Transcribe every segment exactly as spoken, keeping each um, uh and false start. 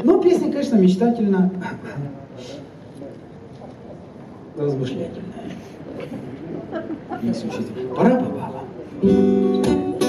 Но песня, конечно, мечтательно размышлятельная. Если учить. Пора по бабам.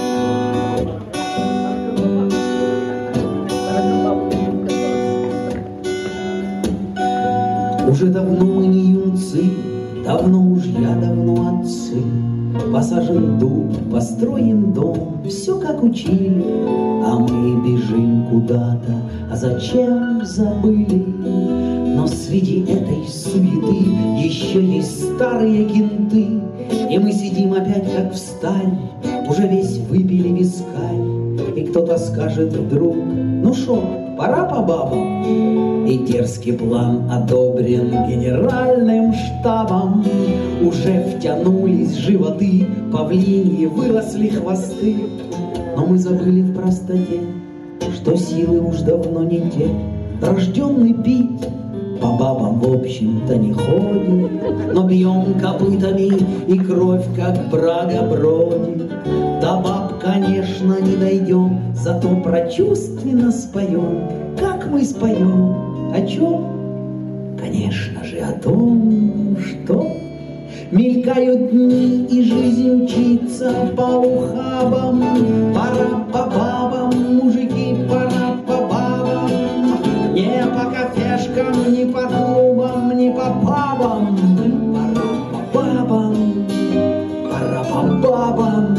Уже давно мы не юнцы, давно мужья, давно отцы. Посажен дуб, построен дом, все как учили, а мы бежим куда-то, а зачем забыли? Но среди этой суеты еще есть старые кенты, и мы сидим опять как встань, уже весь выпили вискарь, и кто-то скажет вдруг: ну шо, пора по бабам? И дерзкий план одобрен генеральным штабом. Уже втянулись животы, павлиньи выросли хвосты. Но мы забыли в простоте, что силы уж давно не те. Рожденный пить по бабам, в общем-то, не ходит, но бьем копытами, и кровь, как брага, бродит. До баб, конечно, не дойдем, зато прочувственно споем. Как мы споем? О чем? Конечно же, о том, что мелькают дни, и жизнь учится по ухабам. Пора по бабам, мужики, пора по бабам. Не по кафешкам, не по клубам, не по пабам. Пора по бабам, пора по бабам.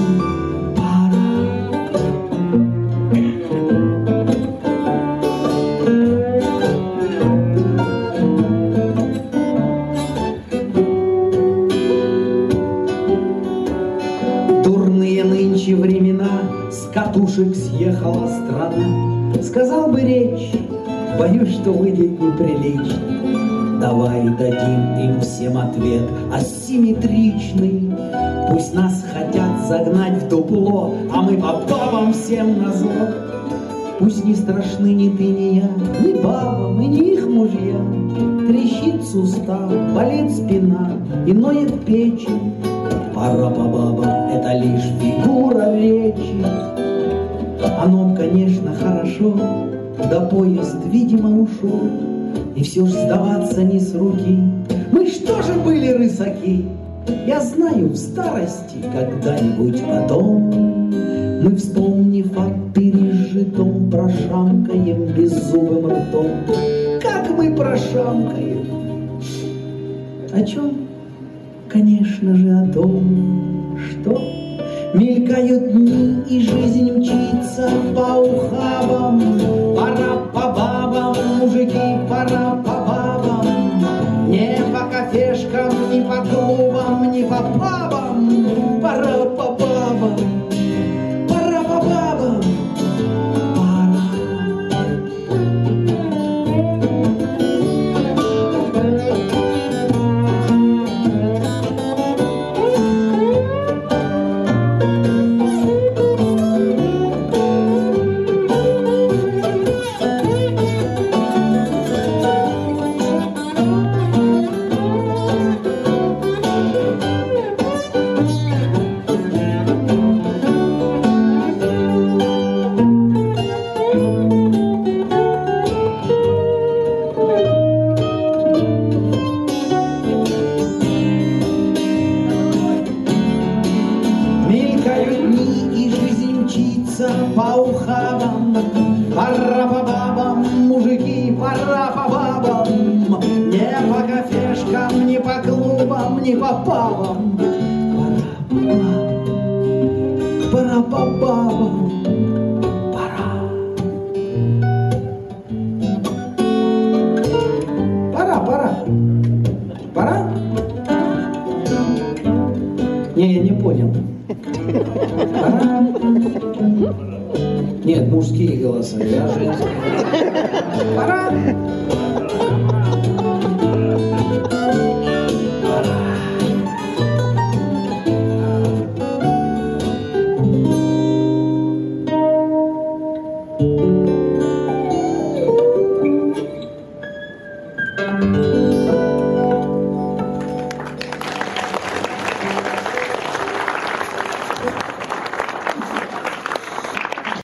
Времена, с катушек съехала страна. Сказал бы речь, боюсь, что выйдет неприлично. Давай дадим им всем ответ асимметричный. Пусть нас хотят загнать в дупло, а мы по бабам всем назло. Пусть не страшны ни ты, ни я, ни бабам и ни их мужья. Трещит сустав, болит спина и ноет печень. Пора по бабам — это лишь фигура речи. Оно, конечно, хорошо, да поезд, видимо, ушел, и все ж сдаваться не с руки. Мы что же были рысаки? Я знаю, в старости когда-нибудь потом мы, вспомнив о пережитом, прошамкаем беззубым ртом. Как мы прошамкаем? О чем? Конечно же, о том, что мелькают дни, и жизнь мчится по ухабам. Пора по бабам, мужики, пора по бабам. Не по кафешкам, не по клубам, не по пабам. Пора по бабам, пора по бабам. По ухабам, пора по бабам, мужики, пора по бабам. Не по кафешкам, не по клубам, не по пабам. Пора по бабам, пора. Пора, пора. Пора? Не, я не понял. Пора. Нет, мужские голоса, я женские. Пора!